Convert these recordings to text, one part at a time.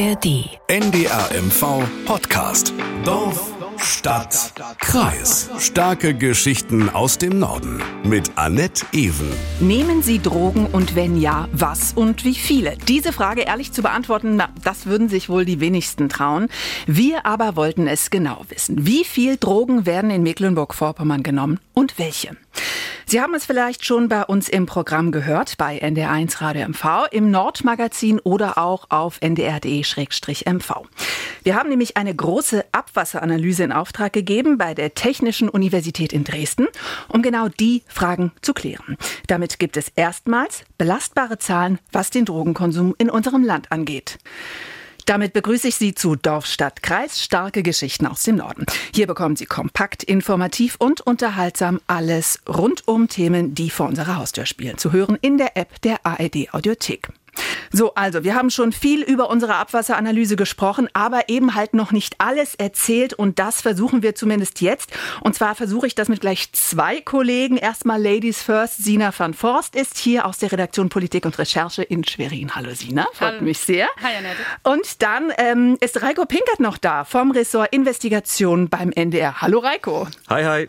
ARD. NDR-MV Podcast. Dorf, Stadt, Kreis. Starke Geschichten aus dem Norden. Mit Annette Ewen. Nehmen Sie Drogen und wenn ja, was und wie viele? Diese Frage ehrlich zu beantworten, das würden sich wohl die wenigsten trauen. Wir aber wollten es genau wissen. Wie viel Drogen werden in Mecklenburg-Vorpommern genommen und welche? Sie haben es vielleicht schon bei uns im Programm gehört, bei NDR1 Radio MV, im Nordmagazin oder auch auf ndr.de/mv. Wir haben nämlich eine große Abwasseranalyse in Auftrag gegeben bei der Technischen Universität in Dresden, um genau die Fragen zu klären. Damit gibt es erstmals belastbare Zahlen, was den Drogenkonsum in unserem Land angeht. Damit begrüße ich Sie zu Dorf, Stadt, Kreis, starke Geschichten aus dem Norden. Hier bekommen Sie kompakt, informativ und unterhaltsam alles rund um Themen, die vor unserer Haustür spielen. Zu hören in der App der ARD Audiothek. So, also, wir haben schon viel über unsere Abwasseranalyse gesprochen, aber eben halt noch nicht alles erzählt und das versuchen wir zumindest jetzt. Und zwar versuche ich das mit gleich zwei Kollegen. Erstmal Ladies First, Sina van Voorst ist hier aus der Redaktion Politik und Recherche in Schwerin. Hallo Sina, freut mich sehr. Hi Annette. Und dann ist Reiko Pinkert noch da vom Ressort Investigation beim NDR. Hallo Reiko. Hi, hi.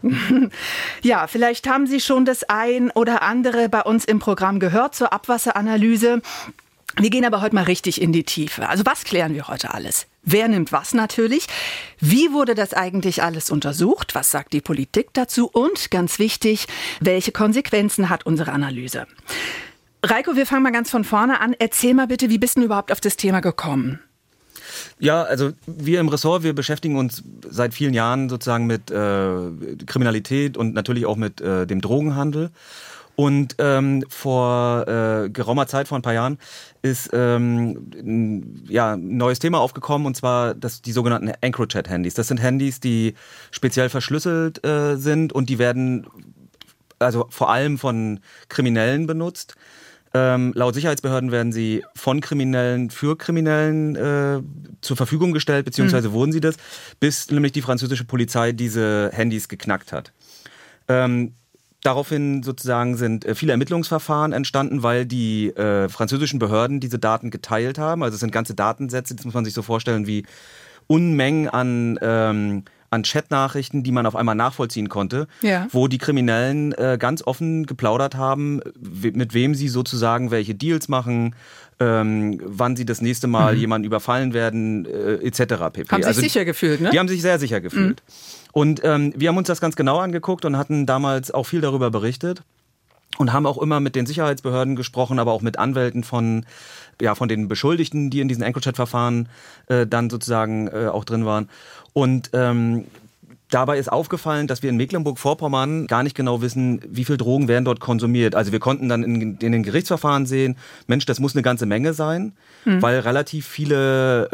Ja, vielleicht haben Sie schon das ein oder andere bei uns im Programm gehört zur Abwasseranalyse. Wir gehen aber heute mal richtig in die Tiefe. Also was klären wir heute alles? Wer nimmt was natürlich? Wie wurde das eigentlich alles untersucht? Was sagt die Politik dazu? Und ganz wichtig, welche Konsequenzen hat unsere Analyse? Reiko, wir fangen mal ganz von vorne an. Erzähl mal bitte, wie bist du überhaupt auf das Thema gekommen? Ja, also wir im Ressort, wir beschäftigen uns seit vielen Jahren sozusagen mit Kriminalität und natürlich auch mit dem Drogenhandel. Und vor geraumer Zeit, vor ein paar Jahren, ist ein neues Thema aufgekommen, und zwar die sogenannten EncroChat-Handys. Das sind Handys, die speziell verschlüsselt sind und die werden also vor allem von Kriminellen benutzt. Laut Sicherheitsbehörden werden sie von Kriminellen für Kriminellen zur Verfügung gestellt, beziehungsweise wurden sie das, bis nämlich die französische Polizei diese Handys geknackt hat. Daraufhin sozusagen sind viele Ermittlungsverfahren entstanden, weil die französischen Behörden diese Daten geteilt haben. Also es sind ganze Datensätze, das muss man sich so vorstellen wie Unmengen an Chatnachrichten, die man auf einmal nachvollziehen konnte, ja, wo die Kriminellen ganz offen geplaudert haben, mit wem sie sozusagen welche Deals machen, wann sie das nächste Mal jemanden überfallen werden, etc. pp. Haben sich sicher gefühlt, ne? Die haben sich sehr sicher gefühlt. Und wir haben uns das ganz genau angeguckt und hatten damals auch viel darüber berichtet und haben auch immer mit den Sicherheitsbehörden gesprochen, aber auch mit Anwälten von den Beschuldigten, die in diesen EncroChat-Verfahren dann sozusagen auch drin waren. Und dabei ist aufgefallen, dass wir in Mecklenburg-Vorpommern gar nicht genau wissen, wie viel Drogen werden dort konsumiert. Also wir konnten dann in den Gerichtsverfahren sehen, Mensch, das muss eine ganze Menge sein, weil relativ viele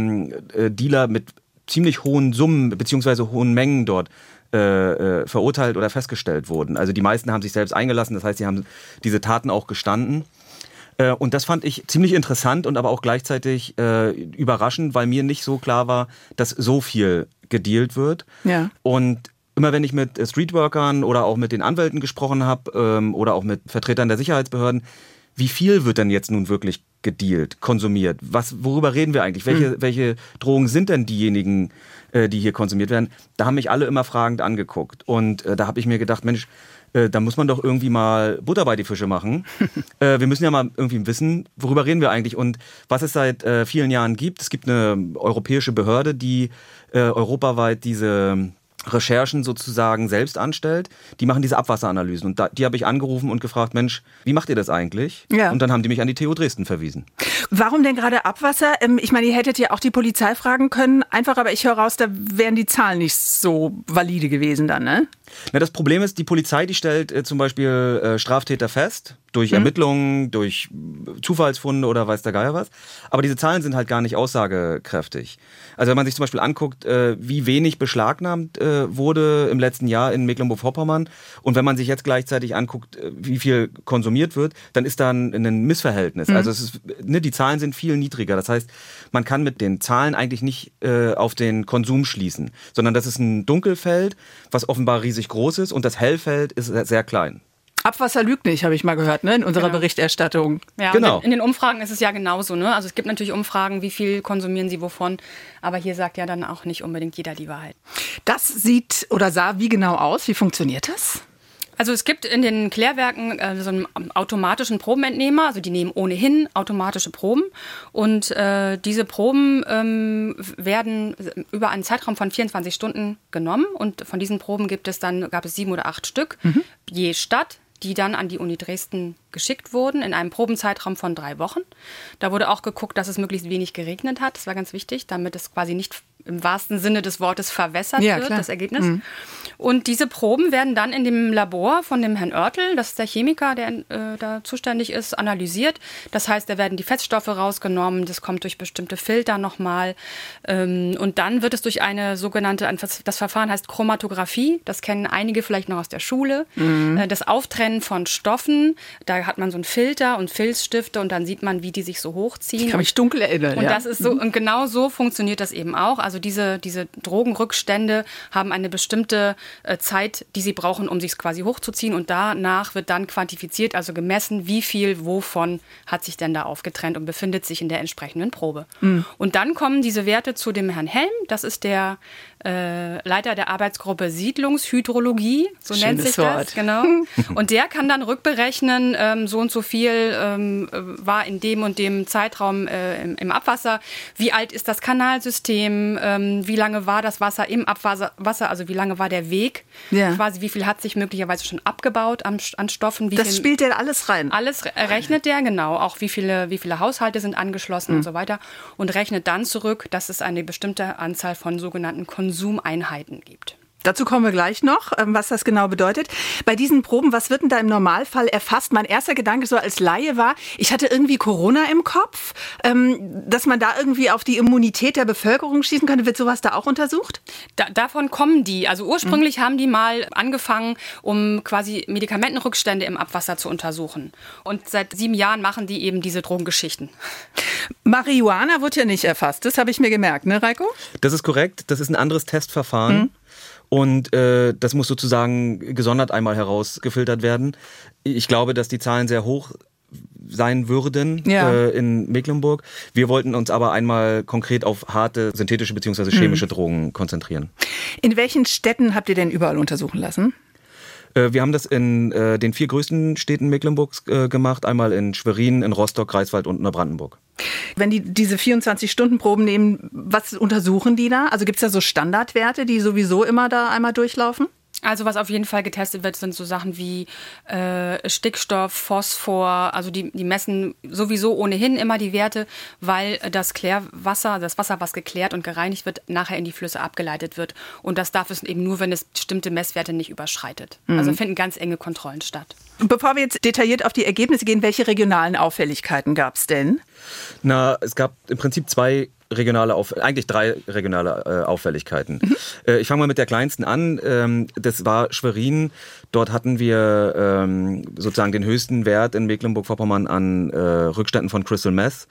Dealer mit ziemlich hohen Summen bzw. hohen Mengen dort verurteilt oder festgestellt wurden. Also die meisten haben sich selbst eingelassen, das heißt, sie haben diese Taten auch gestanden. Und das fand ich ziemlich interessant und aber auch gleichzeitig überraschend, weil mir nicht so klar war, dass so viel gedealt wird. Ja. Und immer wenn ich mit Streetworkern oder auch mit den Anwälten gesprochen habe oder auch mit Vertretern der Sicherheitsbehörden, wie viel wird denn jetzt nun wirklich gedealt, konsumiert? Worüber reden wir eigentlich? Welche Drogen sind denn diejenigen, die hier konsumiert werden? Da haben mich alle immer fragend angeguckt. Und da habe ich mir gedacht, Mensch, da muss man doch irgendwie mal Butter bei die Fische machen. Wir müssen ja mal irgendwie wissen, worüber reden wir eigentlich und was es seit vielen Jahren gibt. Es gibt eine europäische Behörde, die europaweit diese Recherchen sozusagen selbst anstellt. Die machen diese Abwasseranalysen und die habe ich angerufen und gefragt, Mensch, wie macht ihr das eigentlich? Ja. Und dann haben die mich an die TU Dresden verwiesen. Warum denn gerade Abwasser? Ich meine, ihr hättet ja auch die Polizei fragen können, einfach, aber ich höre raus, da wären die Zahlen nicht so valide gewesen dann, ne? Na, das Problem ist, die Polizei, die stellt zum Beispiel Straftäter fest, durch Ermittlungen, durch Zufallsfunde oder weiß der Geier was. Aber diese Zahlen sind halt gar nicht aussagekräftig. Also wenn man sich zum Beispiel anguckt, wie wenig beschlagnahmt wurde im letzten Jahr in Mecklenburg-Vorpommern und wenn man sich jetzt gleichzeitig anguckt, wie viel konsumiert wird, dann ist da ein Missverhältnis. Also die Zahlen sind viel niedriger. Das heißt, man kann mit den Zahlen eigentlich nicht auf den Konsum schließen, sondern das ist ein Dunkelfeld, was offenbar riesig groß ist und das Hellfeld ist sehr klein. Abwasser lügt nicht, habe ich mal gehört, ne, in unserer Berichterstattung. Ja, genau. In den Umfragen ist es ja genauso, ne? Also es gibt natürlich Umfragen, wie viel konsumieren sie wovon, aber hier sagt ja dann auch nicht unbedingt jeder die Wahrheit. Das sieht oder sah wie genau aus? Wie funktioniert das? Also es gibt in den Klärwerken so einen automatischen Probenentnehmer, also die nehmen ohnehin automatische Proben und diese Proben werden über einen Zeitraum von 24 Stunden genommen und von diesen Proben gab es 7 oder 8 Stück je Stadt, die dann an die Uni Dresden geschickt wurden in einem Probenzeitraum von 3 Wochen. Da wurde auch geguckt, dass es möglichst wenig geregnet hat. Das war ganz wichtig, damit es quasi nicht im wahrsten Sinne des Wortes verwässert wird, klar. Das Ergebnis. Und diese Proben werden dann in dem Labor von dem Herrn Oertel, das ist der Chemiker, der da zuständig ist, analysiert. Das heißt, da werden die Feststoffe rausgenommen, das kommt durch bestimmte Filter nochmal. Und dann wird es durch eine sogenannte, das Verfahren heißt Chromatographie, das kennen einige vielleicht noch aus der Schule, das Auftrennen von Stoffen. Da hat man so einen Filter und Filzstifte und dann sieht man, wie die sich so hochziehen. Ich kann mich dunkel erinnern. Und das ist so, und genau so funktioniert das eben auch. Also diese Drogenrückstände haben eine bestimmte Zeit, die sie brauchen, um sich quasi hochzuziehen. Und danach wird dann quantifiziert, also gemessen, wie viel wovon hat sich denn da aufgetrennt und befindet sich in der entsprechenden Probe. Und dann kommen diese Werte zu dem Herrn Helm. Das ist der Leiter der Arbeitsgruppe Siedlungshydrologie, so nennt sich das. Genau. Und der kann dann rückberechnen, so und so viel war in dem und dem Zeitraum im Abwasser. Wie alt ist das Kanalsystem? Wie lange war das Wasser im Abwasser? Also wie lange war der Weg? Ja. Quasi wie viel hat sich möglicherweise schon abgebaut an Stoffen? Das spielt der alles rein? Alles rechnet der, genau. Auch wie viele Haushalte sind angeschlossen und so weiter. Und rechnet dann zurück, dass es eine bestimmte Anzahl von sogenannten Konsumeinheiten gibt. Dazu kommen wir gleich noch, was das genau bedeutet. Bei diesen Proben, was wird denn da im Normalfall erfasst? Mein erster Gedanke so als Laie war, ich hatte irgendwie Corona im Kopf, dass man da irgendwie auf die Immunität der Bevölkerung schießen könnte. Wird sowas da auch untersucht? Davon kommen die. Also ursprünglich haben die mal angefangen, um quasi Medikamentenrückstände im Abwasser zu untersuchen. Und seit 7 Jahren machen die eben diese Drogengeschichten. Marihuana wird ja nicht erfasst, das habe ich mir gemerkt, ne Reiko? Das ist korrekt, das ist ein anderes Testverfahren. Und das muss sozusagen gesondert einmal herausgefiltert werden. Ich glaube, dass die Zahlen sehr hoch sein würden in Mecklenburg. Wir wollten uns aber einmal konkret auf harte synthetische bzw. chemische Drogen konzentrieren. In welchen Städten habt ihr denn überall untersuchen lassen? Wir haben das in den 4 größten Städten Mecklenburgs gemacht. Einmal in Schwerin, in Rostock, Greifswald und Neubrandenburg. Wenn die diese 24-Stunden-Proben nehmen, was untersuchen die da? Also gibt es da so Standardwerte, die sowieso immer da einmal durchlaufen? Also was auf jeden Fall getestet wird, sind so Sachen wie Stickstoff, Phosphor. Also die messen sowieso ohnehin immer die Werte, weil das Klärwasser, das Wasser, was geklärt und gereinigt wird, nachher in die Flüsse abgeleitet wird. Und das darf es eben nur, wenn es bestimmte Messwerte nicht überschreitet. Also finden ganz enge Kontrollen statt. Bevor wir jetzt detailliert auf die Ergebnisse gehen, welche regionalen Auffälligkeiten gab es denn? Na, es gab im Prinzip eigentlich 3 regionale Auffälligkeiten. Ich fange mal mit der kleinsten an. Das war Schwerin. Dort hatten wir sozusagen den höchsten Wert in Mecklenburg-Vorpommern an Rückständen von Crystal Meth.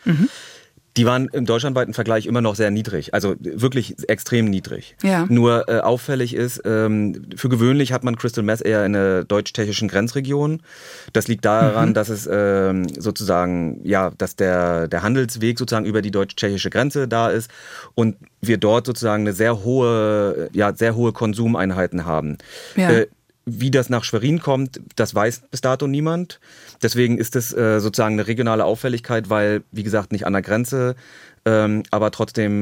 Die waren im deutschlandweiten Vergleich immer noch sehr niedrig, also wirklich extrem niedrig. Ja. Nur auffällig ist, für gewöhnlich hat man Crystal Meth eher in der deutsch-tschechischen Grenzregion. Das liegt daran, dass es sozusagen, dass der Handelsweg sozusagen über die deutsch-tschechische Grenze da ist und wir dort sozusagen eine sehr hohe Konsumeinheiten haben. Ja. Wie das nach Schwerin kommt, das weiß bis dato niemand. Deswegen ist es sozusagen eine regionale Auffälligkeit, weil, wie gesagt, nicht an der Grenze, aber trotzdem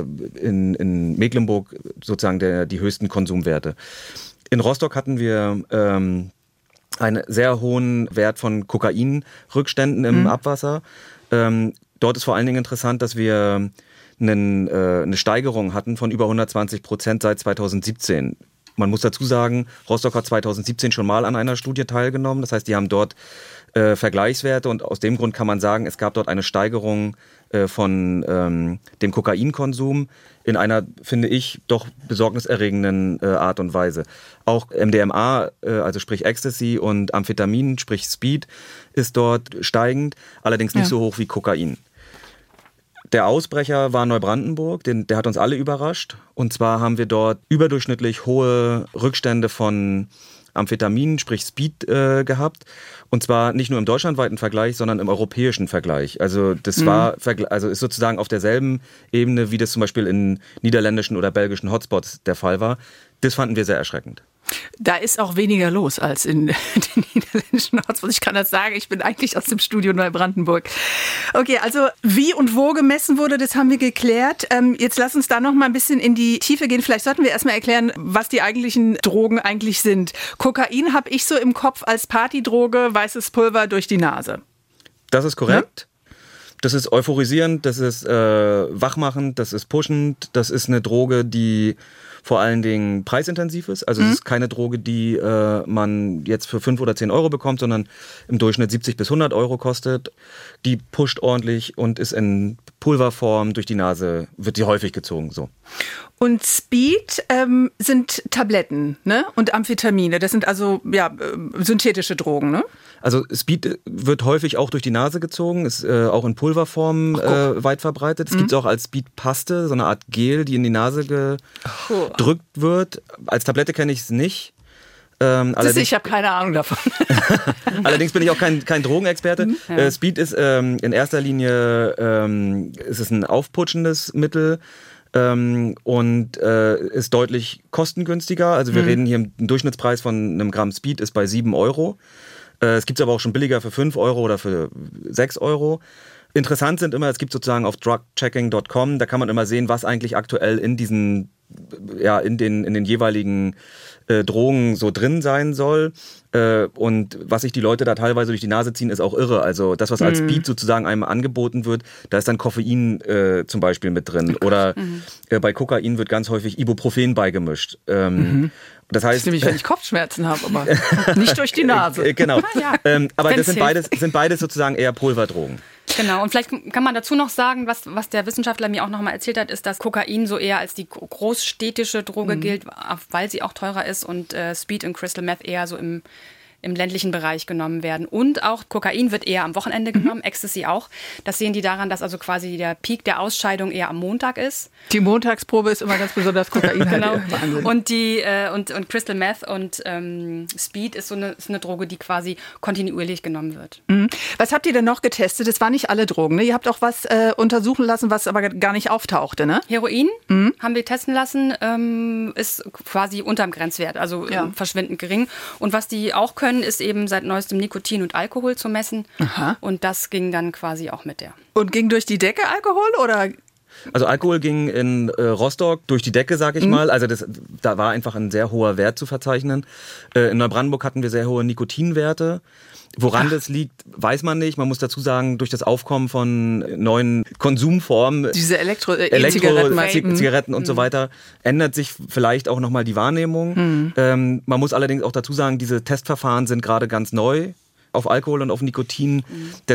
in Mecklenburg sozusagen die höchsten Konsumwerte. In Rostock hatten wir einen sehr hohen Wert von Kokainrückständen im Abwasser. Dort ist vor allen Dingen interessant, dass wir eine Steigerung hatten von über 120% seit 2017. Man muss dazu sagen, Rostock hat 2017 schon mal an einer Studie teilgenommen. Das heißt, die haben dort Vergleichswerte und aus dem Grund kann man sagen, es gab dort eine Steigerung von dem Kokainkonsum in einer, finde ich, doch besorgniserregenden Art und Weise. Auch MDMA, also sprich Ecstasy und Amphetamin, sprich Speed, ist dort steigend, allerdings nicht so hoch wie Kokain. Der Ausbrecher war Neubrandenburg, der hat uns alle überrascht. Und zwar haben wir dort überdurchschnittlich hohe Rückstände von Amphetamin, sprich Speed, gehabt. Und zwar nicht nur im deutschlandweiten Vergleich, sondern im europäischen Vergleich. Also das ist sozusagen auf derselben Ebene, wie das zum Beispiel in niederländischen oder belgischen Hotspots der Fall war. Das fanden wir sehr erschreckend. Da ist auch weniger los als in den niederländischen Hotspots. Ich kann das sagen, ich bin eigentlich aus dem Studio Neubrandenburg. Okay, also wie und wo gemessen wurde, das haben wir geklärt. Jetzt lass uns da noch mal ein bisschen in die Tiefe gehen. Vielleicht sollten wir erstmal erklären, was die eigentlichen Drogen eigentlich sind. Kokain habe ich so im Kopf als Partydroge, weißes Pulver durch die Nase. Das ist korrekt. Ja? Das ist euphorisierend, das ist wachmachend, das ist pushend, das ist eine Droge, die vor allen Dingen preisintensiv ist. Also es ist keine Droge, die man jetzt für 5 oder 10 Euro bekommt, sondern im Durchschnitt 70 bis 100 Euro kostet. Die pusht ordentlich und ist in Pulverform durch die Nase, wird sie häufig gezogen. So. Und Speed sind Tabletten, ne? Und Amphetamine. Das sind also synthetische Drogen, ne? Also Speed wird häufig auch durch die Nase gezogen, ist auch in Pulverform weit verbreitet. Es gibt es auch als Speedpaste, so eine Art Gel, die in die Nase gedrückt wird. Als Tablette kenne ich es nicht. Ich habe keine Ahnung davon. Allerdings bin ich auch kein Drogenexperte. Ja. Speed ist in erster Linie ist es ein aufputschendes Mittel. Und ist deutlich kostengünstiger. Also wir reden hier, ein Durchschnittspreis von einem Gramm Speed ist bei 7 Euro. Es gibt es aber auch schon billiger für 5 Euro oder für 6 Euro. Interessant sind immer, es gibt sozusagen auf drugchecking.com, da kann man immer sehen, was eigentlich aktuell in diesen, in den jeweiligen Drogen so drin sein soll. Und was sich die Leute da teilweise durch die Nase ziehen, ist auch irre. Also das, was als Speed sozusagen einem angeboten wird, da ist dann Koffein zum Beispiel mit drin. Oder bei Kokain wird ganz häufig Ibuprofen beigemischt. Das heißt, nämlich, wenn ich Kopfschmerzen habe, aber nicht durch die Nase. Genau. Aber das sind beides sozusagen eher Pulverdrogen. Genau, und vielleicht kann man dazu noch sagen, was der Wissenschaftler mir auch noch mal erzählt hat, ist, dass Kokain so eher als die großstädtische Droge gilt, weil sie auch teurer ist und Speed und Crystal Meth eher so im ländlichen Bereich genommen werden. Und auch Kokain wird eher am Wochenende genommen, Ecstasy auch. Das sehen die daran, dass also quasi der Peak der Ausscheidung eher am Montag ist. Die Montagsprobe ist immer ganz besonders Kokain. Genau. Und und Crystal Meth und Speed ist so eine Droge, die quasi kontinuierlich genommen wird. Was habt ihr denn noch getestet? Das waren nicht alle Drogen, ne? Ihr habt auch was untersuchen lassen, was aber gar nicht auftauchte, ne? Heroin haben wir testen lassen, ist quasi unterm Grenzwert, also verschwindend gering. Und was die auch können, ist eben seit neuestem Nikotin und Alkohol zu messen. Aha. Und das ging dann quasi auch mit der. Und ging durch die Decke Alkohol oder? Also Alkohol ging in Rostock durch die Decke, sag ich mal. Also da war einfach ein sehr hoher Wert zu verzeichnen. In Neubrandenburg hatten wir sehr hohe Nikotinwerte. Woran das liegt, weiß man nicht. Man muss dazu sagen, durch das Aufkommen von neuen Konsumformen, diese Zigaretten und so weiter, ändert sich vielleicht auch nochmal die Wahrnehmung. Man muss allerdings auch dazu sagen, diese Testverfahren sind gerade ganz neu auf Alkohol und auf Nikotin.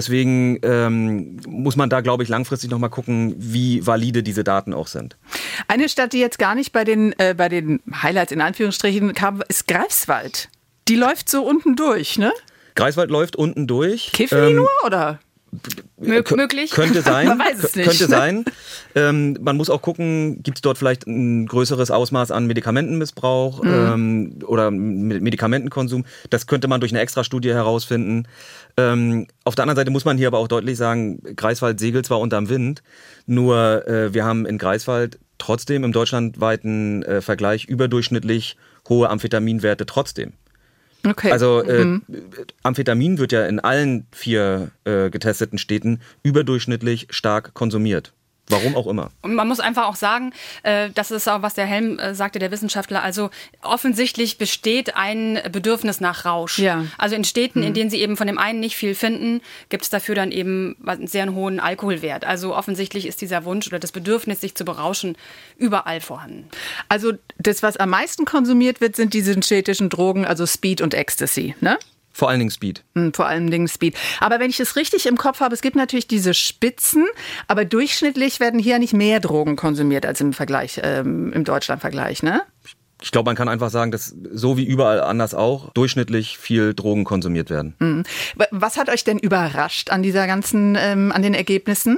Deswegen muss man da, glaube ich, langfristig nochmal gucken, wie valide diese Daten auch sind. Eine Stadt, die jetzt gar nicht bei den Highlights in Anführungsstrichen kam, ist Greifswald. Die läuft so unten durch, ne? Greifswald läuft unten durch. Kiffen die nur, oder? Möglich. Könnte sein. Man weiß es nicht. Könnte sein. Man muss auch gucken, gibt es dort vielleicht ein größeres Ausmaß an Medikamentenmissbrauch oder Medikamentenkonsum. Das könnte man durch eine Extrastudie herausfinden. Auf der anderen Seite muss man hier aber auch deutlich sagen, Greifswald segelt zwar unterm Wind, nur wir haben in Greifswald trotzdem im deutschlandweiten Vergleich überdurchschnittlich hohe Amphetaminwerte trotzdem. Okay. Also Amphetamin wird ja in allen 4 getesteten Städten überdurchschnittlich stark konsumiert. Warum auch immer. Und man muss einfach auch sagen, das ist auch, was der Helm sagte, der Wissenschaftler, also offensichtlich besteht ein Bedürfnis nach Rausch. Ja. Also in Städten, in denen sie eben von dem einen nicht viel finden, gibt es dafür dann eben einen sehr hohen Alkoholwert. Also offensichtlich ist dieser Wunsch oder das Bedürfnis, sich zu berauschen, überall vorhanden. Also das, was am meisten konsumiert wird, sind diese synthetischen Drogen, also Speed und Ecstasy, ne? Vor allen Dingen Speed. Vor allen Dingen Speed. Aber wenn ich es richtig im Kopf habe, es gibt natürlich diese Spitzen, aber durchschnittlich werden hier nicht mehr Drogen konsumiert als im Vergleich, im Deutschland-Vergleich, ne? Ich glaube, man kann einfach sagen, dass so wie überall anders auch durchschnittlich viel Drogen konsumiert werden. Was hat euch denn überrascht an dieser ganzen, an den Ergebnissen?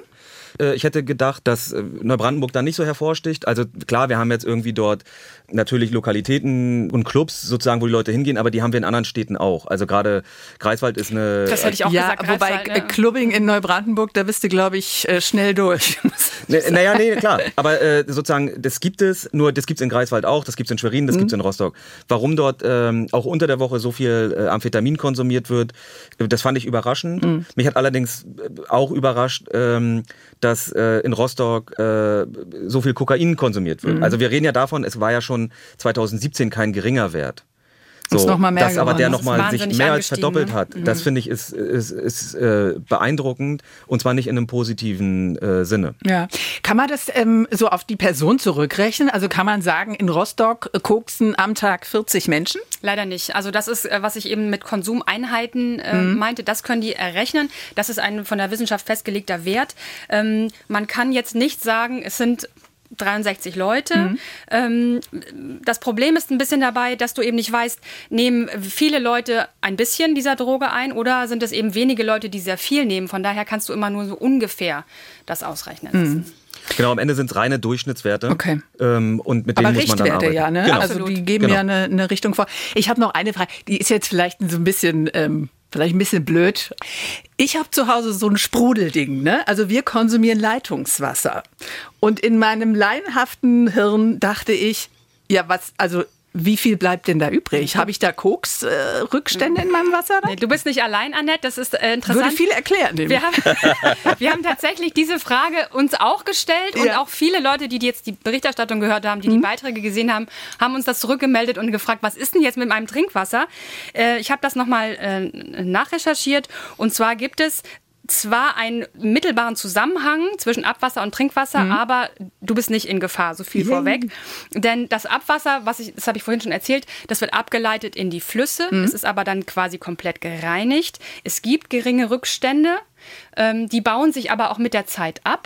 Ich hätte gedacht, dass Neubrandenburg da nicht so hervorsticht. Also klar, wir haben jetzt irgendwie dort natürlich Lokalitäten und Clubs sozusagen, wo die Leute hingehen, aber die haben wir in anderen Städten auch. Also gerade Greifswald ist eine... Das hätte ich auch gesagt, wobei Greifswald, Clubbing in Neubrandenburg, da bist du, glaube ich, schnell durch. Nee, klar. Aber sozusagen, das gibt es, nur das gibt es in Greifswald auch, das gibt es in Schwerin, das gibt es in Rostock. Warum dort auch unter der Woche so viel Amphetamin konsumiert wird, das fand ich überraschend. Mich hat allerdings auch überrascht, dass in Rostock so viel Kokain konsumiert wird. Also wir reden ja davon, es war ja schon 2017 kein geringer Wert. So, noch mal mehr dass aber der geworden. nochmal sich mehr als verdoppelt ne? hat, das finde ich ist beeindruckend und zwar nicht in einem positiven Sinne. Ja. Kann man das so auf die Person zurückrechnen? Also kann man sagen, in Rostock koksen am Tag 40 Menschen? Leider nicht. Also das ist, was ich eben mit Konsumeinheiten meinte, das können die errechnen. Das ist ein von der Wissenschaft festgelegter Wert. Man kann jetzt nicht sagen, es sind 63 Leute. Das Problem ist ein bisschen dabei, dass du eben nicht weißt, nehmen viele Leute ein bisschen dieser Droge ein oder sind es eben wenige Leute, die sehr viel nehmen. Von daher kannst du immer nur so ungefähr das ausrechnen lassen. Genau, am Ende sind es reine Durchschnittswerte. Okay. Und mit denen muss man dann arbeiten. Ja, ne? Genau. Also die geben ja eine Richtung vor. Ich habe noch eine Frage, die ist jetzt vielleicht so ein bisschen... Vielleicht ein bisschen blöd. Ich habe zu Hause so ein Sprudelding, ne? Also wir konsumieren Leitungswasser. Und in meinem laienhaften Hirn dachte ich, ja, wie viel bleibt denn da übrig? Habe ich da Koks-Rückstände in meinem Wasser? Nee, du bist nicht allein, Annette, das ist interessant. Würde viel erklären. Wir haben tatsächlich diese Frage uns auch gestellt und auch viele Leute, die jetzt die Berichterstattung gehört haben, die die Beiträge gesehen haben, haben uns das zurückgemeldet und gefragt, was ist denn jetzt mit meinem Trinkwasser? Ich habe das nochmal nachrecherchiert und zwar gibt es zwar einen mittelbaren Zusammenhang zwischen Abwasser und Trinkwasser, aber du bist nicht in Gefahr, so viel vorweg. Denn das Abwasser, das habe ich vorhin schon erzählt, das wird abgeleitet in die Flüsse. Es ist aber dann quasi komplett gereinigt. Es gibt geringe Rückstände, die bauen sich aber auch mit der Zeit ab.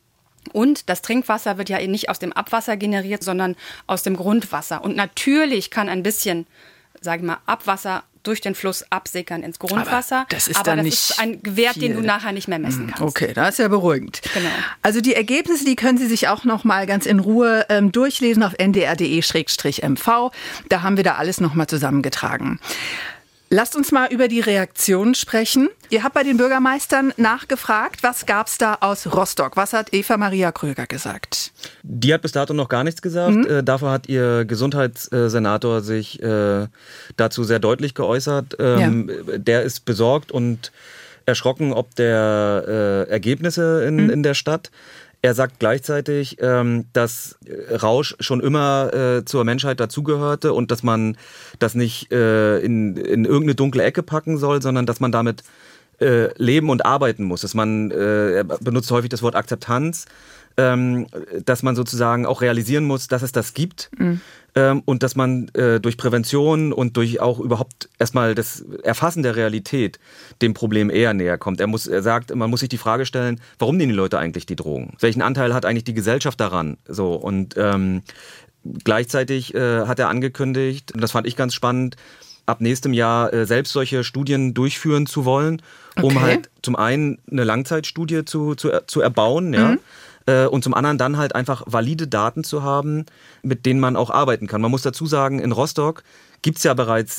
Und das Trinkwasser wird ja nicht aus dem Abwasser generiert, sondern aus dem Grundwasser. Und natürlich kann ein bisschen, sage ich mal, Abwasser durch den Fluss absickern ins Grundwasser. Aber das ist ein Wert, den du nachher nicht mehr messen kannst. Okay, das ist ja beruhigend. Genau. Also die Ergebnisse, die können Sie sich auch noch mal ganz in Ruhe durchlesen auf ndr.de/mv. Da haben wir da alles noch mal zusammengetragen. Lasst uns mal über die Reaktion sprechen. Ihr habt bei den Bürgermeistern nachgefragt. Was gab es da aus Rostock? Was hat Eva-Maria Kröger gesagt? Die hat bis dato noch gar nichts gesagt. Dafür hat ihr Gesundheitssenator sich dazu sehr deutlich geäußert. Der ist besorgt und erschrocken ob der Ergebnisse in der Stadt. Er sagt gleichzeitig, dass Rausch schon immer zur Menschheit dazugehörte und dass man das nicht in irgendeine dunkle Ecke packen soll, sondern dass man damit leben und arbeiten muss. Er benutzt häufig das Wort Akzeptanz, dass man sozusagen auch realisieren muss, dass es das gibt und dass man durch Prävention und durch auch überhaupt erstmal das Erfassen der Realität dem Problem eher näher kommt. Er sagt, man muss sich die Frage stellen, warum nehmen die Leute eigentlich die Drogen? Welchen Anteil hat eigentlich die Gesellschaft daran? So, und gleichzeitig hat er angekündigt, und das fand ich ganz spannend, ab nächstem Jahr selbst solche Studien durchführen zu wollen, um halt zum einen eine Langzeitstudie zu erbauen, ja. Und zum anderen dann halt einfach valide Daten zu haben, mit denen man auch arbeiten kann. Man muss dazu sagen, in Rostock gibt's ja bereits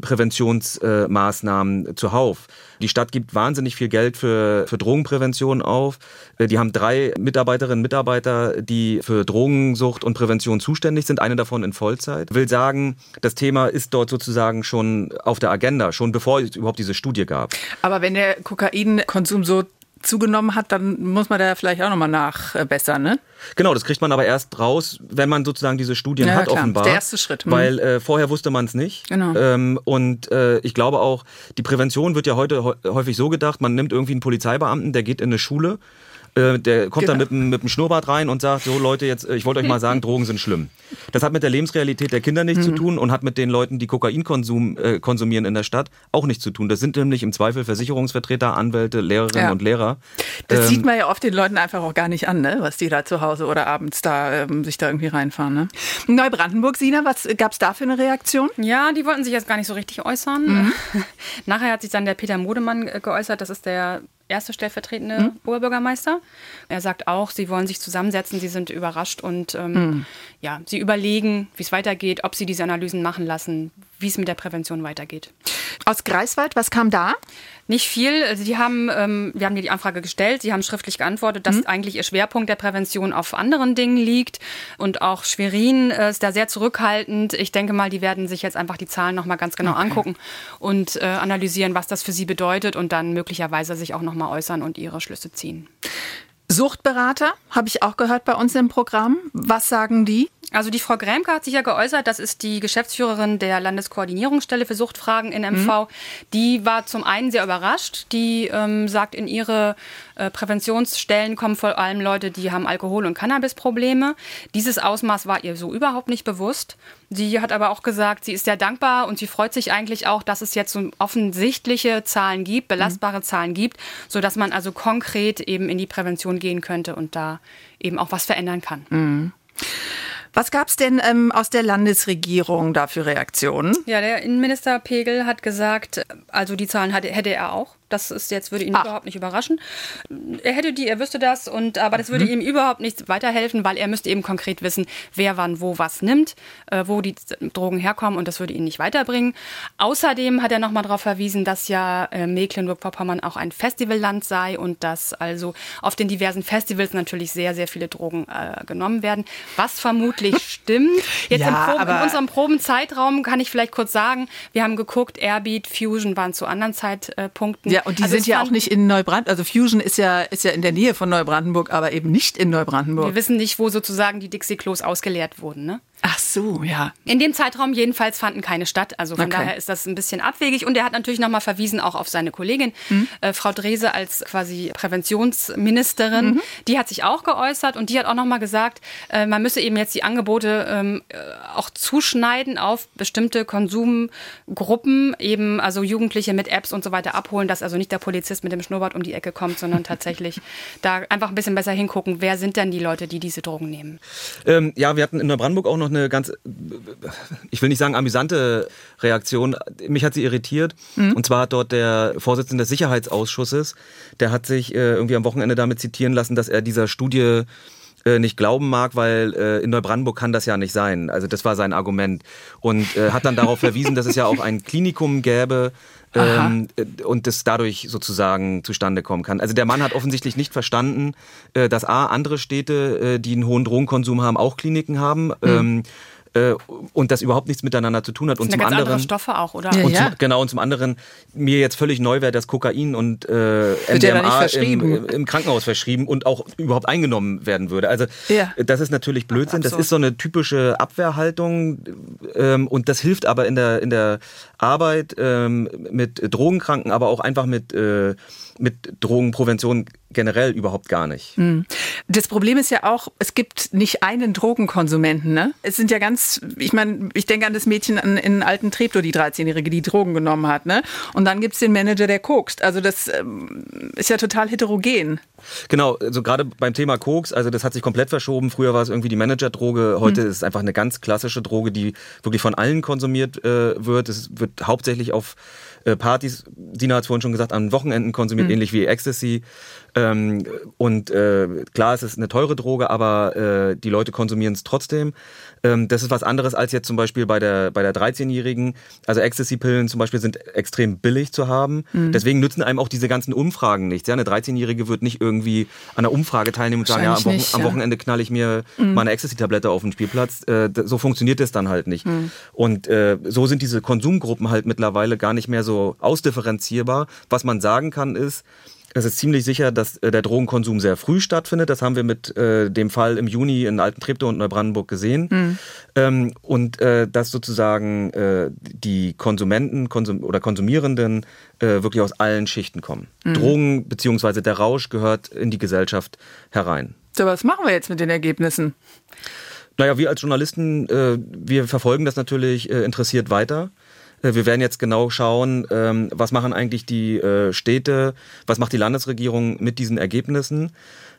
Präventionsmaßnahmen zuhauf. Die Stadt gibt wahnsinnig viel Geld für Drogenprävention auf. Die haben 3 Mitarbeiterinnen und Mitarbeiter, die für Drogensucht und Prävention zuständig sind, eine davon in Vollzeit. Will sagen, das Thema ist dort sozusagen schon auf der Agenda, schon bevor es überhaupt diese Studie gab. Aber wenn der Kokainkonsum so zugenommen hat, dann muss man da vielleicht auch nochmal nachbessern, ne? Genau, das kriegt man aber erst raus, wenn man sozusagen diese Studien hat, klar. offenbar. Das ist der erste Schritt. Weil vorher wusste man es nicht. Genau. Und ich glaube auch, die Prävention wird ja heute häufig so gedacht, man nimmt irgendwie einen Polizeibeamten, der geht in eine Schule, der kommt dann mit dem Schnurrbart rein und sagt, so Leute, jetzt, ich wollte euch mal sagen, Drogen sind schlimm. Das hat mit der Lebensrealität der Kinder nichts zu tun und hat mit den Leuten, die Kokain konsumieren in der Stadt, auch nichts zu tun. Das sind nämlich im Zweifel Versicherungsvertreter, Anwälte, Lehrerinnen und Lehrer. Das sieht man ja oft den Leuten einfach auch gar nicht an, ne? Was die da zu Hause oder abends da sich da irgendwie reinfahren. Ne? Neubrandenburg, Sina, was gab es da für eine Reaktion? Ja, die wollten sich jetzt gar nicht so richtig äußern. Nachher hat sich dann der Peter Modemann geäußert, das ist der erste stellvertretende Oberbürgermeister. Er sagt auch, sie wollen sich zusammensetzen, sie sind überrascht und sie überlegen, wie es weitergeht, ob sie diese Analysen machen lassen, wie es mit der Prävention weitergeht. Aus Greifswald, was kam da? Nicht viel. Also wir haben dir die Anfrage gestellt, sie haben schriftlich geantwortet, dass eigentlich ihr Schwerpunkt der Prävention auf anderen Dingen liegt. Und auch Schwerin ist da sehr zurückhaltend. Ich denke mal, die werden sich jetzt einfach die Zahlen nochmal ganz genau angucken und analysieren, was das für sie bedeutet und dann möglicherweise sich auch nochmal äußern und ihre Schlüsse ziehen. Suchtberater, habe ich auch gehört bei uns im Programm. Was sagen die? Also die Frau Grämke hat sich ja geäußert, das ist die Geschäftsführerin der Landeskoordinierungsstelle für Suchtfragen in MV. Die war zum einen sehr überrascht. Die sagt, in ihre Präventionsstellen kommen vor allem Leute, die haben Alkohol- und Cannabisprobleme. Dieses Ausmaß war ihr so überhaupt nicht bewusst. Sie hat aber auch gesagt, sie ist sehr dankbar und sie freut sich eigentlich auch, dass es jetzt so offensichtliche Zahlen gibt, belastbare Zahlen gibt, sodass man also konkret eben in die Prävention gehen könnte und da eben auch was verändern kann. Was gab es denn aus der Landesregierung da für Reaktionen? Ja, der Innenminister Pegel hat gesagt, also die Zahlen hätte er auch. Das ist jetzt, würde ihn überhaupt nicht überraschen. Er wüsste das, aber das würde ihm überhaupt nicht weiterhelfen, weil er müsste eben konkret wissen, wer wann wo was nimmt, wo die Drogen herkommen und das würde ihn nicht weiterbringen. Außerdem hat er nochmal darauf verwiesen, dass ja Mecklenburg-Vorpommern auch ein Festivalland sei und dass also auf den diversen Festivals natürlich sehr, sehr viele Drogen genommen werden, was vermutlich stimmt. Jetzt in unserem Probenzeitraum kann ich vielleicht kurz sagen, wir haben geguckt, Airbeat, Fusion waren zu anderen Zeitpunkten. Ja, und die sind ja auch nicht in Neubrandenburg. Also Fusion ist ja in der Nähe von Neubrandenburg, aber eben nicht in Neubrandenburg. Wir wissen nicht, wo sozusagen die Dixie-Klos ausgeleert wurden, ne? Ach so, ja. In dem Zeitraum jedenfalls fanden keine statt. Also von daher ist das ein bisschen abwegig. Und er hat natürlich nochmal verwiesen auch auf seine Kollegin, Frau Drese als quasi Präventionsministerin. Die hat sich auch geäußert und die hat auch nochmal gesagt, man müsse eben jetzt die Angebote auch zuschneiden auf bestimmte Konsumgruppen, eben also Jugendliche mit Apps und so weiter abholen, dass also nicht der Polizist mit dem Schnurrbart um die Ecke kommt, sondern tatsächlich da einfach ein bisschen besser hingucken, wer sind denn die Leute, die diese Drogen nehmen. Wir hatten in Neubrandenburg auch noch eine ganz, ich will nicht sagen amüsante Reaktion. Mich hat sie irritiert. Und zwar hat dort der Vorsitzende des Sicherheitsausschusses, der hat sich irgendwie am Wochenende damit zitieren lassen, dass er dieser Studie nicht glauben mag, weil in Neubrandenburg kann das ja nicht sein. Also das war sein Argument. Und hat dann darauf verwiesen, dass es ja auch ein Klinikum gäbe, und das dadurch sozusagen zustande kommen kann. Also der Mann hat offensichtlich nicht verstanden, dass andere Städte, die einen hohen Drogenkonsum haben, auch Kliniken haben. Und das überhaupt nichts miteinander zu tun hat. Und das sind zum ganz anderen andere Stoffe auch, oder? Und zum anderen mir jetzt völlig neu wäre, dass Kokain und MDMA im Krankenhaus verschrieben und auch überhaupt eingenommen werden würde. Also das ist natürlich Blödsinn. Das ist so eine typische Abwehrhaltung und das hilft aber in der Arbeit mit Drogenkranken, aber auch einfach mit Drogenprävention generell überhaupt gar nicht. Das Problem ist ja auch, es gibt nicht einen Drogenkonsumenten, ne? Es sind ja ich denke an das Mädchen in Alten Treptow, die 13-Jährige, die Drogen genommen hat, ne? Und dann gibt's den Manager, der kokst. Also das ist ja total heterogen. Genau, also gerade beim Thema Koks, also das hat sich komplett verschoben. Früher war es irgendwie die Managerdroge, heute ist es einfach eine ganz klassische Droge, die wirklich von allen konsumiert wird. Es wird hauptsächlich auf Partys, Dina hat es vorhin schon gesagt, an Wochenenden konsumiert, ähnlich wie Ecstasy. Klar, es ist eine teure Droge, aber die Leute konsumieren es trotzdem. Das ist was anderes als jetzt zum Beispiel bei der 13-Jährigen. Also Ecstasy-Pillen zum Beispiel sind extrem billig zu haben. Deswegen nützen einem auch diese ganzen Umfragen nichts. Ja? Eine 13-Jährige wird nicht irgendwie an einer Umfrage teilnehmen und sagen, am Wochenende knall ich mir mal eine Ecstasy-Tablette auf den Spielplatz. So funktioniert das dann halt nicht. Und so sind diese Konsumgruppen halt mittlerweile gar nicht mehr so ausdifferenzierbar. Was man sagen kann ist, es ist ziemlich sicher, dass der Drogenkonsum sehr früh stattfindet. Das haben wir mit dem Fall im Juni in Alten Treptow und Neubrandenburg gesehen. Und dass sozusagen die Konsumenten oder Konsumierenden wirklich aus allen Schichten kommen. Drogen bzw. der Rausch gehört in die Gesellschaft herein. So, was machen wir jetzt mit den Ergebnissen? Naja, wir als Journalisten, wir verfolgen das natürlich interessiert weiter. Wir werden jetzt genau schauen, was machen eigentlich die Städte, was macht die Landesregierung mit diesen Ergebnissen.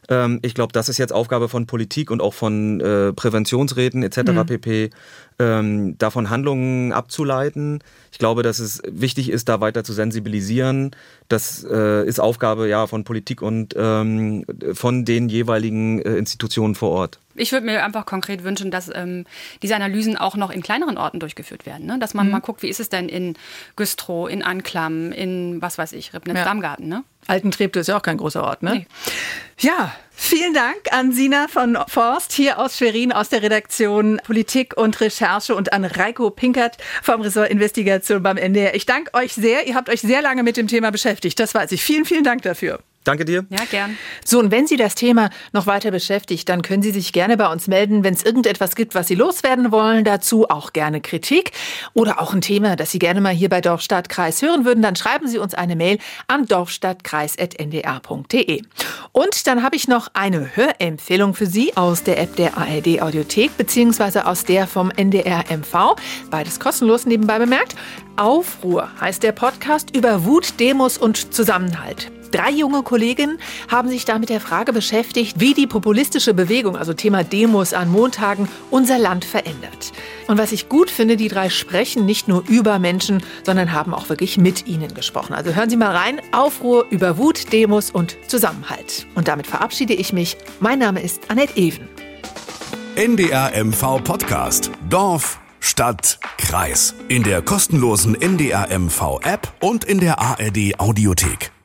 Ich glaube, das ist jetzt Aufgabe von Politik und auch von Präventionsräten etc. pp., davon Handlungen abzuleiten. Ich glaube, dass es wichtig ist, da weiter zu sensibilisieren. Das ist Aufgabe von Politik und von den jeweiligen Institutionen vor Ort. Ich würde mir einfach konkret wünschen, dass diese Analysen auch noch in kleineren Orten durchgeführt werden. Ne? Dass man mal guckt, wie ist es denn in Güstrow, in Anklam, in, was weiß ich, Ribnitz-Damgarten, ne? Altentreptow ist ja auch kein großer Ort, ne? Nee. Ja, vielen Dank an Sina von Forst hier aus Schwerin, aus der Redaktion Politik und Recherche und an Reiko Pinkert vom Ressort Investigation beim NDR. Ich danke euch sehr. Ihr habt euch sehr lange mit dem Thema beschäftigt. Das weiß ich. Vielen, vielen Dank dafür. Danke dir. Ja, gern. So, und wenn Sie das Thema noch weiter beschäftigt, dann können Sie sich gerne bei uns melden, wenn es irgendetwas gibt, was Sie loswerden wollen. Dazu auch gerne Kritik oder auch ein Thema, das Sie gerne mal hier bei Dorf, Stadt, Kreis hören würden. Dann schreiben Sie uns eine Mail an dorfstadtkreis@ndr.de. Und dann habe ich noch eine Hörempfehlung für Sie aus der App der ARD Audiothek beziehungsweise aus der vom NDR MV. Beides kostenlos nebenbei bemerkt. Aufruhr heißt der Podcast über Wut, Demos und Zusammenhalt. 3 junge Kolleginnen haben sich da mit der Frage beschäftigt, wie die populistische Bewegung, also Thema Demos an Montagen, unser Land verändert. Und was ich gut finde, die 3 sprechen nicht nur über Menschen, sondern haben auch wirklich mit ihnen gesprochen. Also hören Sie mal rein, Aufruhr über Wut, Demos und Zusammenhalt. Und damit verabschiede ich mich. Mein Name ist Annette Ewen. NDR MV Podcast. Dorf, Stadt, Kreis. In der kostenlosen NDR MV App und in der ARD Audiothek.